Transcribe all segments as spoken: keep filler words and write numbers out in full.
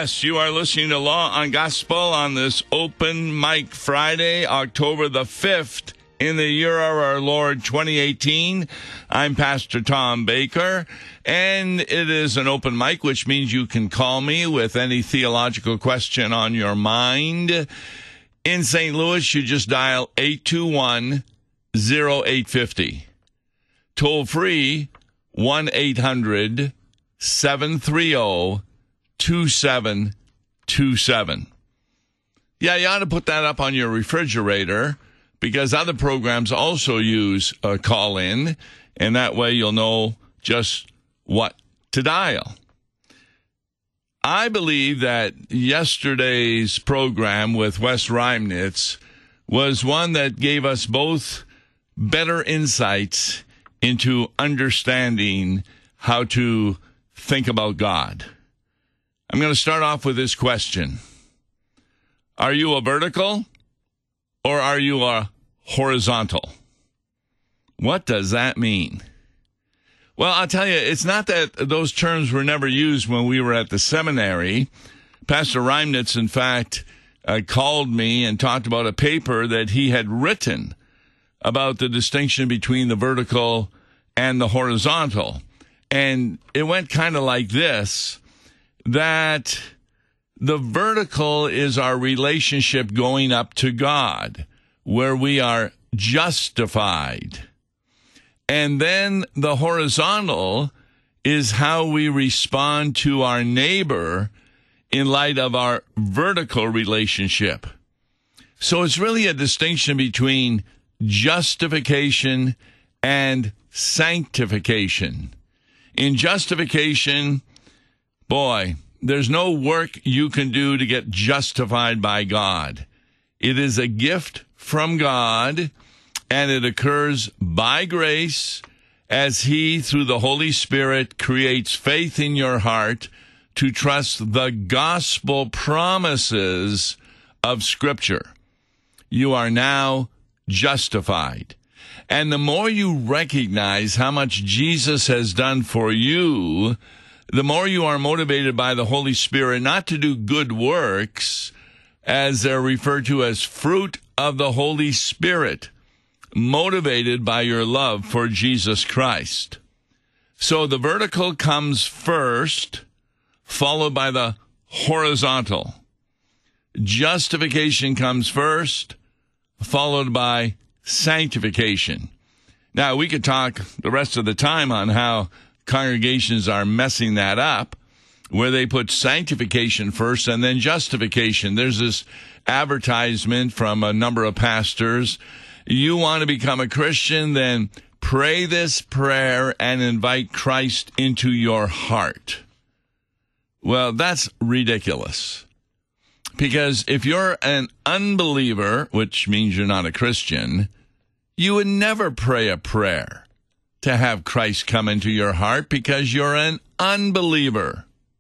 Yes, you are listening to Law on Gospel on this Open Mic Friday, October the fifth, in the year of our Lord twenty eighteen. I'm Pastor Tom Baker, and it is an open mic, which means you can call me with any theological question on your mind. In Saint Louis, you just dial eight two one, oh eight five oh. Toll free, one eight hundred, seven three zero, two seven two seven. Yeah, you ought to put that up on your refrigerator, because other programs also use a call-in, and that way you'll know just what to dial. I believe that yesterday's program with Wes Reimnitz was one that gave us both better insights into understanding how to think about God. I'm going to start off with this question. Are you a vertical or are you a horizontal? What does that mean? Well, I'll tell you, it's not that those terms were never used when we were at the seminary. Pastor Reimnitz, in fact, uh, called me and talked about a paper that he had written about the distinction between the vertical and the horizontal. And it went kind of like this, that the vertical is our relationship going up to God, where we are justified. And then the horizontal is how we respond to our neighbor in light of our vertical relationship. So it's really a distinction between justification and sanctification. In justification, boy, there's no work you can do to get justified by God. It is a gift from God, and it occurs by grace as He, through the Holy Spirit, creates faith in your heart to trust the gospel promises of Scripture. You are now justified. And the more you recognize how much Jesus has done for you, the more you are motivated by the Holy Spirit not to do good works, as they're referred to as fruit of the Holy Spirit, motivated by your love for Jesus Christ. So the vertical comes first, followed by the horizontal. Justification comes first, followed by sanctification. Now, we could talk the rest of the time on how congregations are messing that up, where they put sanctification first and then justification. There's this advertisement from a number of pastors. You want to become a Christian, then pray this prayer and invite Christ into your heart. Well, that's ridiculous. Because if you're an unbeliever, which means you're not a Christian, you would never pray a prayer to have Christ come into your heart, because you're an unbeliever.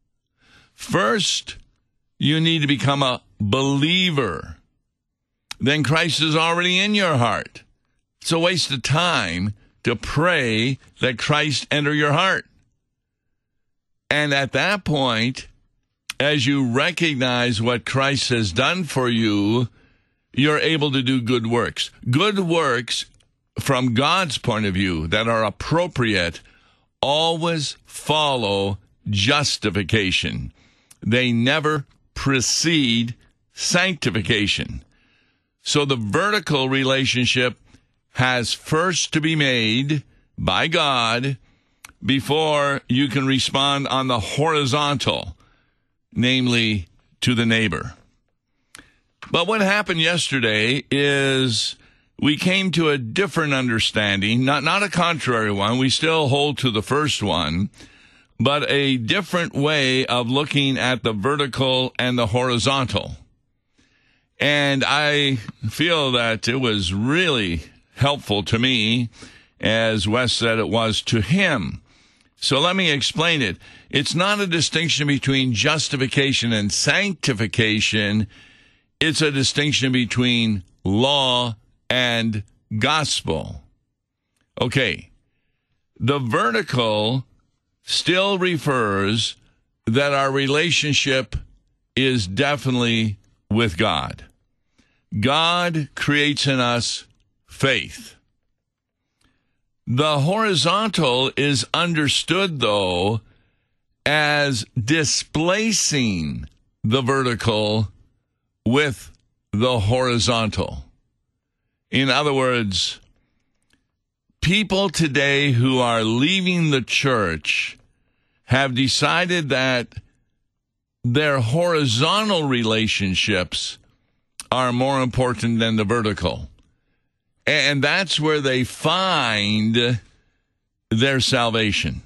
First, you need to become a believer. Then Christ is already in your heart. It's a waste of time to pray that Christ enter your heart. And at that point, as you recognize what Christ has done for you, you're able to do good works. Good works, from God's point of view, that are appropriate, always follow justification. They never precede sanctification. So the vertical relationship has first to be made by God before you can respond on the horizontal, namely to the neighbor. But what happened yesterday is we came to a different understanding, not, not a contrary one. We still hold to the first one, but a different way of looking at the vertical and the horizontal. And I feel that it was really helpful to me, as Wes said it was to him. So let me explain it. It's not a distinction between justification and sanctification. It's a distinction between law and gospel. Okay, the vertical still refers that our relationship is definitely with God. God creates in us faith. The horizontal is understood, though, as displacing the vertical with the horizontal. In other words, people today who are leaving the church have decided that their horizontal relationships are more important than the vertical. And that's where they find their salvation.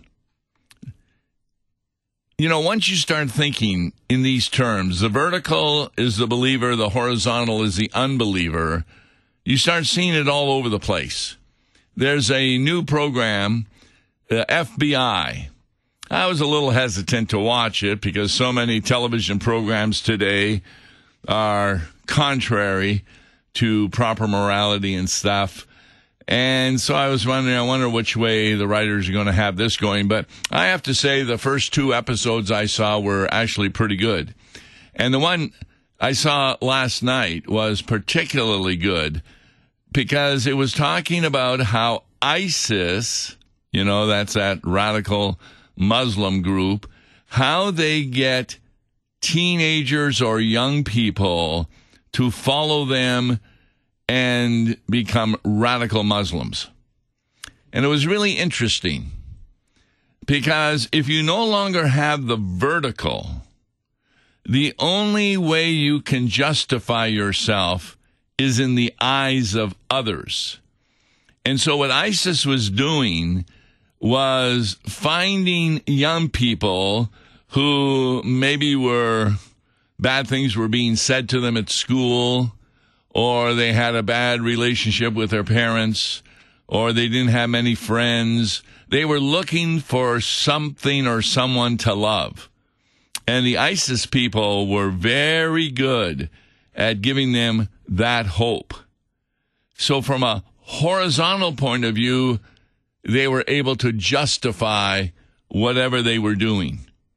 You know, once you start thinking in these terms, the vertical is the believer, the horizontal is the unbeliever, you start seeing it all over the place. There's a new program, the F B I. I was a little hesitant to watch it because so many television programs today are contrary to proper morality and stuff. And so I was wondering, I wonder which way the writers are going to have this going. But I have to say the first two episodes I saw were actually pretty good. And the one I saw last night was particularly good because it was talking about how ISIS, you know, that's that radical Muslim group, how they get teenagers or young people to follow them and become radical Muslims. And it was really interesting because if you no longer have the vertical, the only way you can justify yourself is in the eyes of others. And so what ISIS was doing was finding young people who maybe were bad things were being said to them at school, or they had a bad relationship with their parents, or they didn't have many friends. They were looking for something or someone to love. And the ISIS people were very good at giving them that hope. So from a horizontal point of view, they were able to justify whatever they were doing.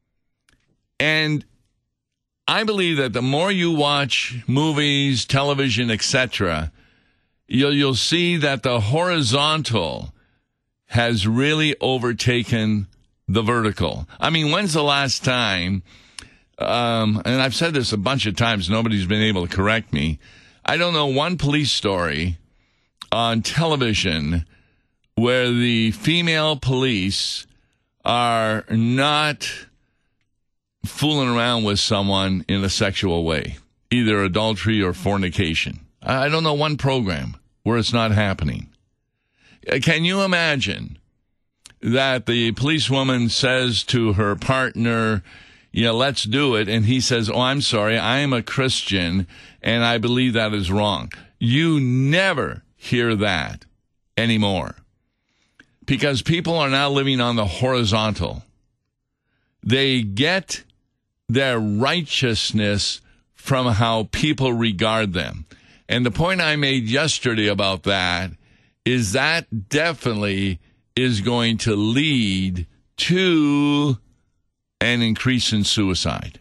And I believe that the more you watch movies, television, et cetera, you'll, you'll see that the horizontal has really overtaken the vertical. I mean, when's the last time, um, and I've said this a bunch of times, nobody's been able to correct me, I don't know one police story on television where the female police are not fooling around with someone in a sexual way, either adultery or fornication. I don't know one program where it's not happening. Can you imagine that the policewoman says to her partner, yeah, let's do it, and he says, oh, I'm sorry, I am a Christian, and I believe that is wrong. You never hear that anymore because people are now living on the horizontal. They get their righteousness from how people regard them. And the point I made yesterday about that is that definitely is going to lead to an increase in suicide.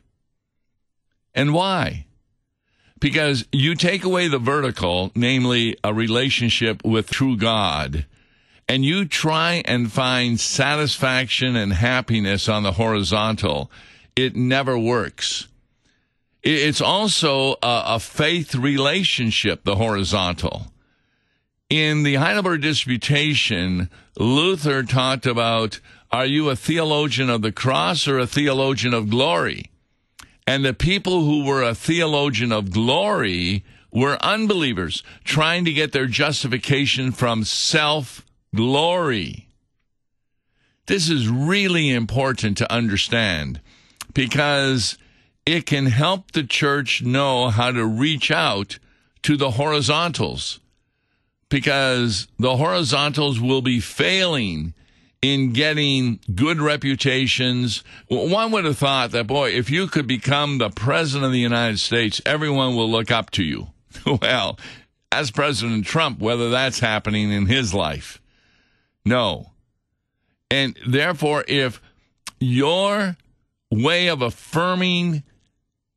And why? Because you take away the vertical, namely a relationship with true God, and you try and find satisfaction and happiness on the horizontal, it never works. It's also a, a faith relationship, the horizontal. In the Heidelberg Disputation, Luther talked about, are you a theologian of the cross or a theologian of glory? And the people who were a theologian of glory were unbelievers, trying to get their justification from self-glory. This is really important to understand because it can help the church know how to reach out to the horizontals, because the horizontals will be failing in getting good reputations. One would have thought that, boy, if you could become the president of the United States, everyone will look up to you. Well, as President Trump, whether that's happening in his life. No. And therefore, if your way of affirming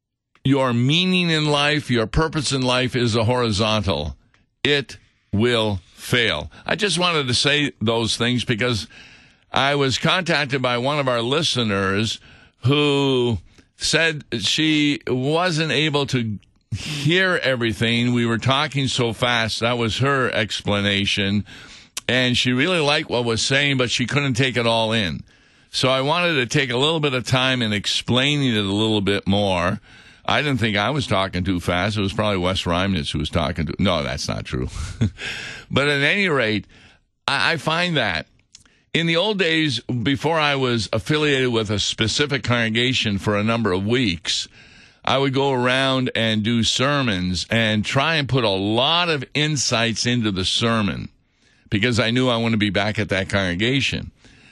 your meaning in life, your purpose in life is a horizontal, it will fail. I just wanted to say those things because I was contacted by one of our listeners who said she wasn't able to hear everything. We were talking so fast. That was her explanation. And she really liked what was saying, but she couldn't take it all in. So I wanted to take a little bit of time in explaining it a little bit more. I didn't think I was talking too fast. It was probably Wes Reimnitz who was talking to. No, that's not true. But at any rate, I, I find that in the old days, before I was affiliated with a specific congregation for a number of weeks, I would go around and do sermons and try and put a lot of insights into the sermon because I knew I wanted to be back at that congregation.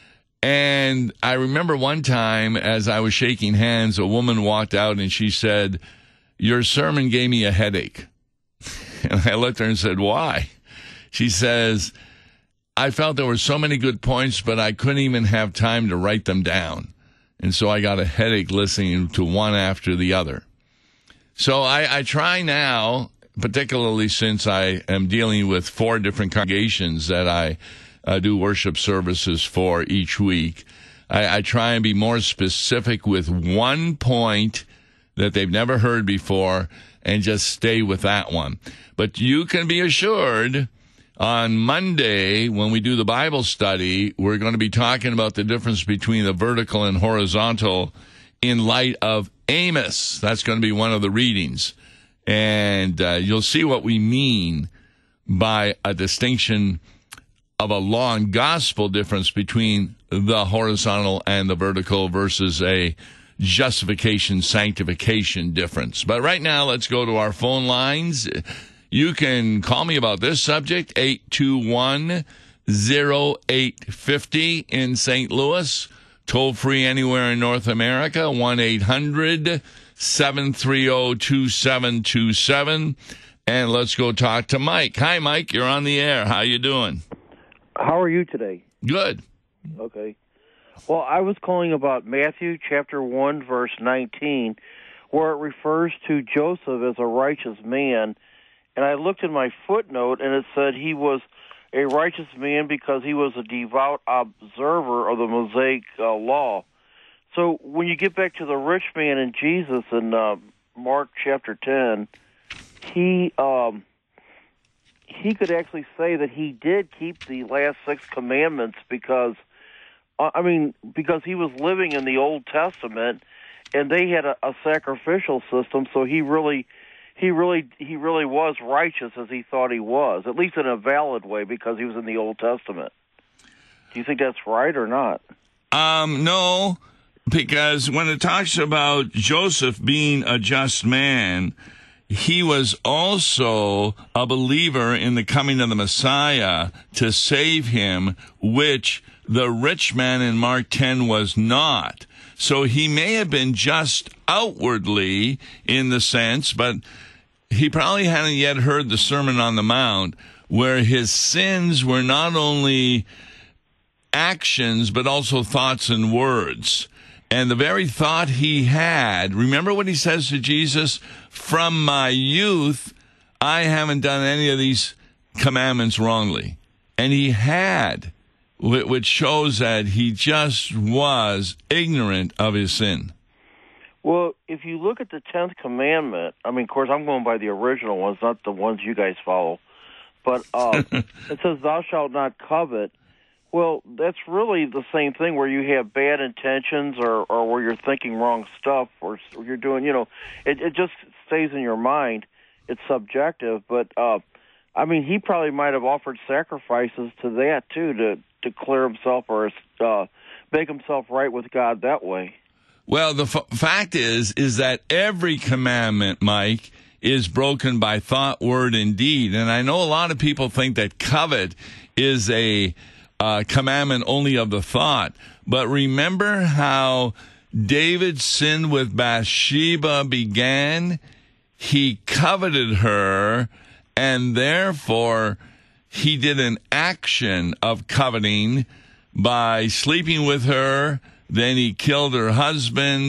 And I remember one time as I was shaking hands, a woman walked out and she said, "Your sermon gave me a headache." And I looked at her and said, "Why?" She says, "I felt there were so many good points, but I couldn't even have time to write them down. And so I got a headache listening to one after the other." So I, I try now, particularly since I am dealing with four different congregations that I uh, do worship services for each week, I, I try and be more specific with one point that they've never heard before and just stay with that one. But you can be assured on Monday, when we do the Bible study, we're going to be talking about the difference between the vertical and horizontal in light of Amos. That's going to be one of the readings. And uh, you'll see what we mean by a distinction of a law and gospel difference between the horizontal and the vertical versus a justification, sanctification difference. But right now, let's go to our phone lines. You can call me about this subject, eight two one, oh eight five oh in Saint Louis. Toll free anywhere in North America, one eight hundred, seven three zero, two seven two seven. And let's go talk to Mike. Hi, Mike. You're on the air. How you doing? How are you today? Good. Okay. Well, I was calling about Matthew chapter one, verse nineteen, where it refers to Joseph as a righteous man. And I looked in my footnote, and it said he was a righteous man because he was a devout observer of the Mosaic uh, law. So when you get back to the rich man in Jesus in uh, Mark chapter ten, he um, he could actually say that he did keep the last six commandments because, uh, I mean, because he was living in the Old Testament, and they had a, a sacrificial system, so he really... He really, he really was righteous as he thought he was, at least in a valid way, because he was in the Old Testament. Do you think that's right or not? Um, no, because when it talks about Joseph being a just man, he was also a believer in the coming of the Messiah to save him, which the rich man in Mark ten was not. So he may have been just outwardly in the sense, but he probably hadn't yet heard the Sermon on the Mount, where his sins were not only actions, but also thoughts and words. And the very thought he had, remember what he says to Jesus? From my youth, I haven't done any of these commandments wrongly. And he had, which shows that he just was ignorant of his sin. Well, if you look at the tenth commandment, I mean, of course, I'm going by the original ones, not the ones you guys follow. But uh, it says, "Thou shalt not covet." Well, that's really the same thing where you have bad intentions or, or where you're thinking wrong stuff or you're doing, you know, it, it just stays in your mind. It's subjective. But, uh, I mean, he probably might have offered sacrifices to that, too, to, to clear himself or uh, make himself right with God that way. Well, the f- fact is, is that every commandment, Mike, is broken by thought, word, and deed. And I know a lot of people think that covet is a uh, commandment only of the thought. But remember how David's sin with Bathsheba began? He coveted her, and therefore he did an action of coveting by sleeping with her. Then he killed her husband,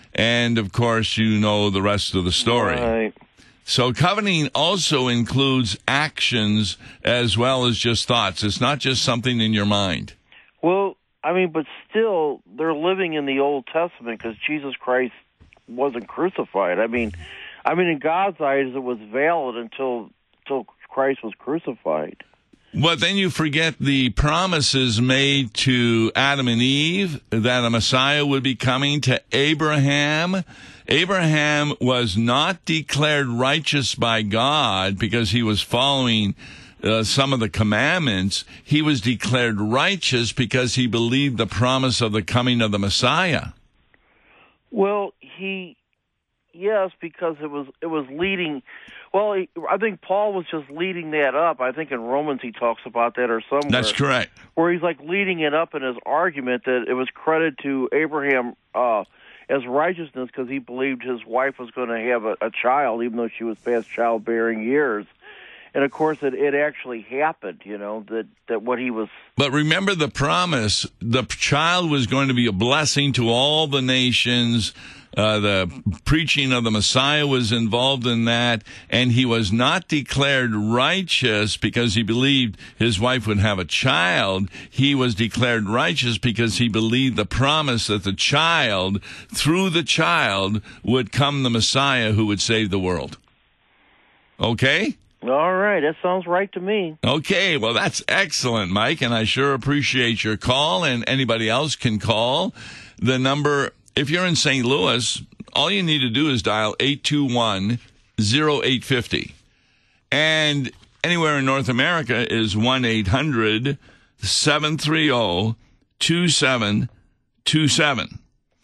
And, of course, you know the rest of the story. Right. So coveting also includes actions as well as just thoughts. It's not just something in your mind. Well, I mean, but still, they're living in the Old Testament because Jesus Christ wasn't crucified. I mean, I mean, in God's eyes, it was valid until until Christ was crucified. But then you forget the promises made to Adam and Eve that a Messiah would be coming, to Abraham. Abraham was not declared righteous by God because he was following uh, some of the commandments. He was declared righteous because he believed the promise of the coming of the Messiah. Well, he, yes, because it was it was leading. Well, he, I think Paul was just leading that up. I think in Romans he talks about that or somewhere. That's correct. Where he's like leading it up in his argument that it was credited to Abraham uh, as righteousness because he believed his wife was going to have a, a child, even though she was past childbearing years. And, of course, it, it actually happened, you know, that, that what he was... But remember the promise. The child was going to be a blessing to all the nations. Uh, the preaching of the Messiah was involved in that. And he was not declared righteous because he believed his wife would have a child. He was declared righteous because he believed the promise that the child, through the child, would come the Messiah who would save the world. Okay? All right, that sounds right to me. Okay, well, that's excellent, Mike, and I sure appreciate your call, and anybody else can call. The number, if you're in Saint Louis, all you need to do is dial eight two one, oh eight five oh. And anywhere in North America is one eight hundred, seven three zero, two seven two seven.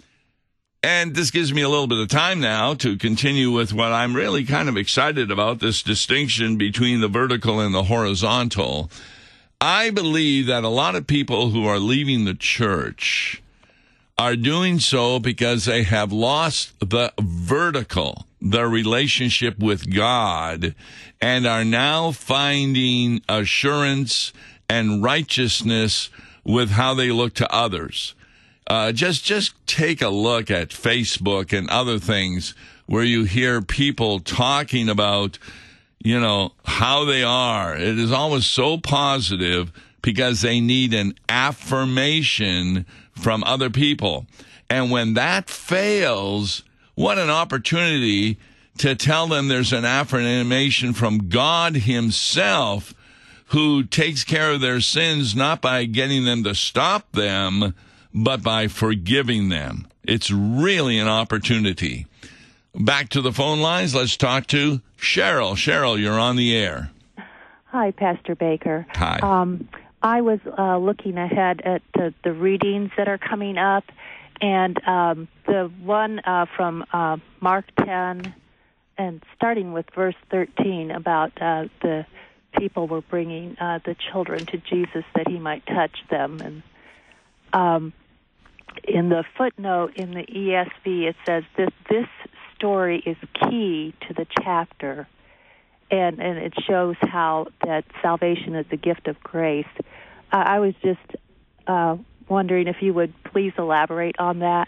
And this gives me a little bit of time now to continue with what I'm really kind of excited about, this distinction between the vertical and the horizontal. I believe that a lot of people who are leaving the church are doing so because they have lost the vertical, their relationship with God, and are now finding assurance and righteousness with how they look to others. Uh, just just take a look at Facebook and other things where you hear people talking about, you know, how they are. It is always so positive because they need an affirmation from other people. And when that fails, what an opportunity to tell them there's an affirmation from God himself who takes care of their sins, not by getting them to stop them, but by forgiving them. It's really an opportunity. Back to the phone lines. Let's talk to Cheryl. Cheryl, you're on the air. Hi, Pastor Baker. Hi. Um, I was uh, looking ahead at the, the readings that are coming up, and um, the one uh, from uh, Mark ten, and starting with verse thirteen, about uh, the people were bringing uh, the children to Jesus that he might touch them. And um, in the footnote in the E S V, it says this this story is key to the chapter, and, and it shows how that salvation is a gift of grace. Uh, I was just uh, wondering if you would please elaborate on that.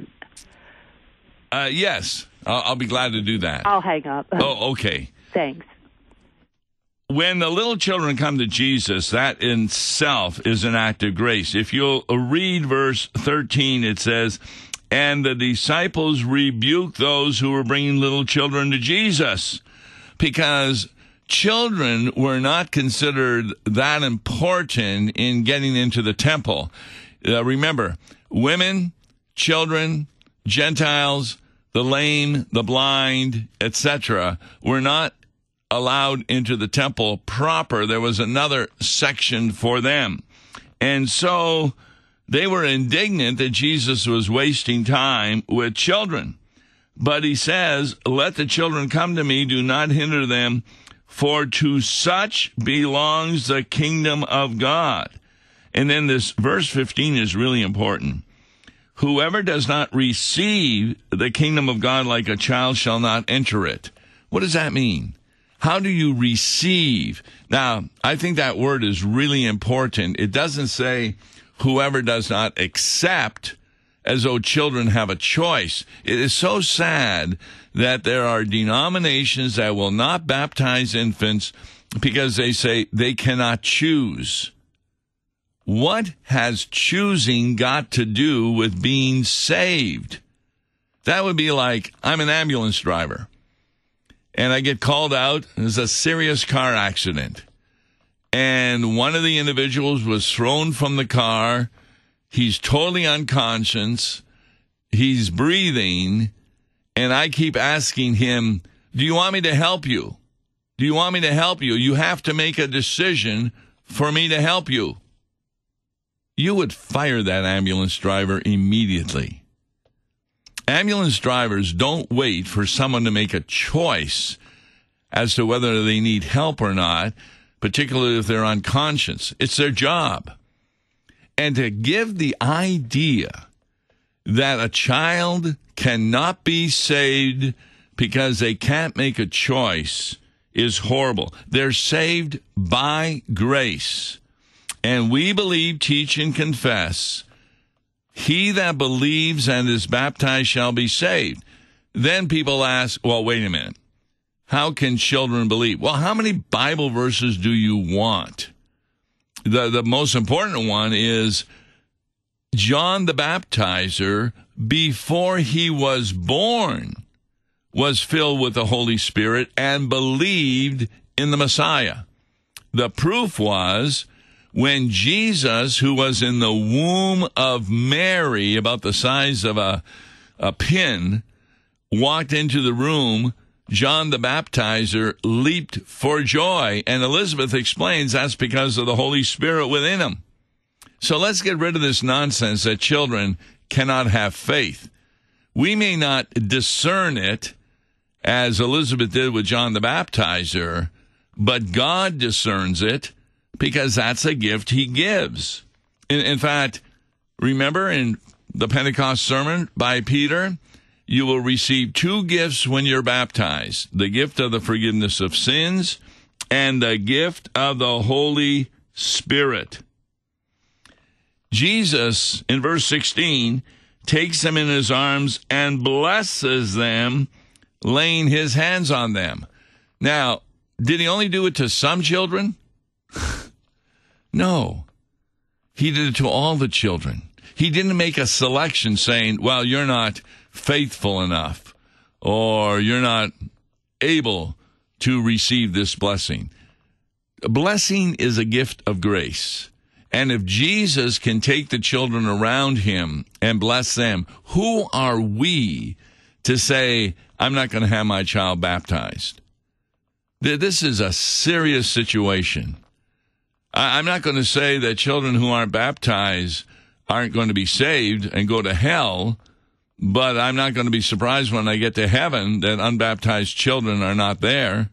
Uh, yes, I'll, I'll be glad to do that. I'll hang up. Oh, okay. Thanks. When the little children come to Jesus, that in itself is an act of grace. If you'll read verse thirteen, it says, and the disciples rebuked those who were bringing little children to Jesus, because children were not considered that important in getting into the temple. Uh, remember, women, children, Gentiles, the lame, the blind, et cetera, were not allowed into the temple proper. There was another section for them. And so they were indignant that Jesus was wasting time with children. But he says, let the children come to me, do not hinder them, for to such belongs the kingdom of God. And then this verse fifteen is really important. Whoever does not receive the kingdom of God like a child shall not enter it. What does that mean? How do you receive? Now, I think that word is really important. It doesn't say whoever does not accept as though children have a choice. It is so sad that there are denominations that will not baptize infants because they say they cannot choose. What has choosing got to do with being saved? That would be like, I'm an ambulance driver, and I get called out. There's a serious car accident, and one of the individuals was thrown from the car. He's totally unconscious. He's breathing, and I keep asking him, do you want me to help you? Do you want me to help you? You have to make a decision for me to help you. You would fire that ambulance driver immediately. Ambulance drivers don't wait for someone to make a choice as to whether they need help or not, particularly if they're unconscious. It's their job. And to give the idea that a child cannot be saved because they can't make a choice is horrible. They're saved by grace. And we believe, teach, and confess, he that believes and is baptized shall be saved. Then people ask, well, wait a minute. How can children believe? Well, how many Bible verses do you want? The, the most important one is John the Baptizer, before he was born, was filled with the Holy Spirit and believed in the Messiah. The proof was when Jesus, who was in the womb of Mary, about the size of a, a pin, walked into the room, John the Baptizer leaped for joy. And Elizabeth explains that's because of the Holy Spirit within him. So let's get rid of this nonsense that children cannot have faith. We may not discern it as Elizabeth did with John the Baptizer, but God discerns it because that's a gift he gives. In, in fact, remember in the Pentecost sermon by Peter, you will receive two gifts when you're baptized, the gift of the forgiveness of sins and the gift of the Holy Spirit. Jesus, in verse sixteen, takes them in his arms and blesses them, laying his hands on them. Now, did he only do it to some children? No. He did it to all the children. He didn't make a selection saying, well, you're not faithful enough, or you're not able to receive this blessing. A blessing is a gift of grace. And if Jesus can take the children around him and bless them, who are we to say, I'm not going to have my child baptized? This is a serious situation. I'm not going to say that children who aren't baptized aren't going to be saved and go to hell, but I'm not going to be surprised when I get to heaven that unbaptized children are not there.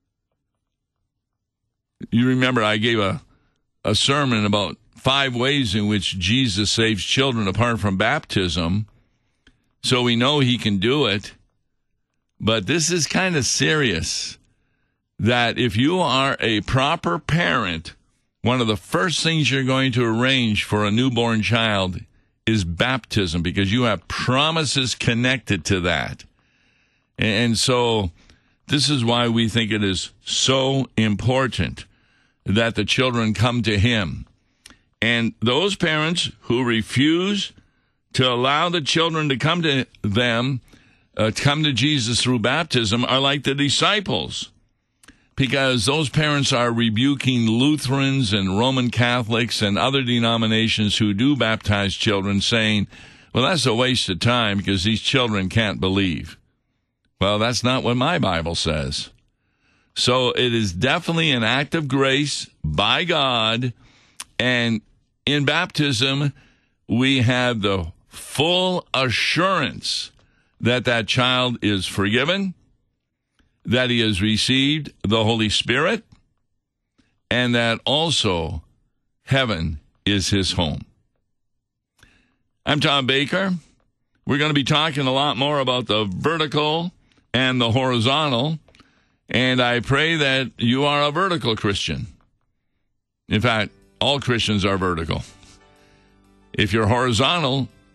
You remember I gave a, a sermon about five ways in which Jesus saves children apart from baptism, so we know he can do it. But this is kind of serious, that if you are a proper parent, one of the first things you're going to arrange for a newborn child is baptism, because you have promises connected to that. And so this is why we think it is so important that the children come to him. And those parents who refuse to allow the children to come to them, uh, come to Jesus through baptism, are like the disciples. Because those parents are rebuking Lutherans and Roman Catholics and other denominations who do baptize children, saying, well, that's a waste of time because these children can't believe. Well, that's not what my Bible says. So it is definitely an act of grace by God. And in baptism, we have the full assurance that that child is forgiven, that he has received the Holy Spirit, and that also heaven is his home. I'm Tom Baker. We're going to be talking a lot more about the vertical and the horizontal, and I pray that you are a vertical Christian. In fact, all Christians are vertical. If you're horizontal,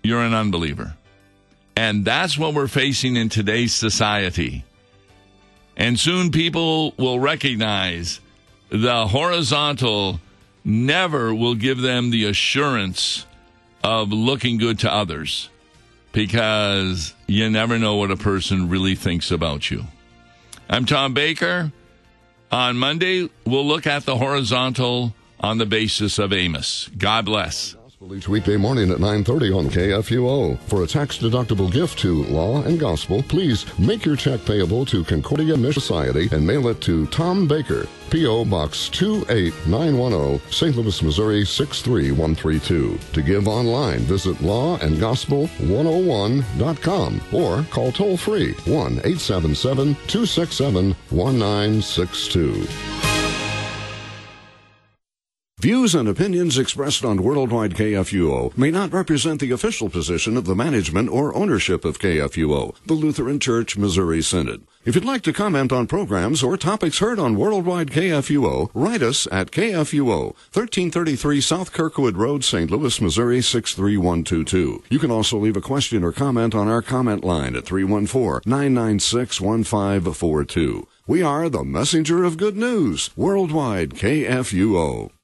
you're an unbeliever. And that's what we're facing in today's society. And soon people will recognize the horizontal never will give them the assurance of looking good to others, because you never know what a person really thinks about you. I'm Tom Baker. On Monday, we'll look at the horizontal on the basis of Amos. God bless. Each weekday morning at nine thirty on K F U O. For a tax-deductible gift to Law and Gospel, please make your check payable to Concordia Mission Society and mail it to Tom Baker, P O. Box two eight nine one zero, Saint Louis, Missouri six three one three two. To give online, visit law and gospel one oh one dot com or call toll-free one eight seven seven, two six seven, one nine six two. Views and opinions expressed on Worldwide K F U O may not represent the official position of the management or ownership of K F U O, the Lutheran Church Missouri Synod. If you'd like to comment on programs or topics heard on Worldwide K F U O, write us at K F U O, thirteen thirty-three South Kirkwood Road, Saint Louis, Missouri six three one two two. You can also leave a question or comment on our comment line at three one four, nine nine six, one five four two. We are the messenger of good news, Worldwide K F U O.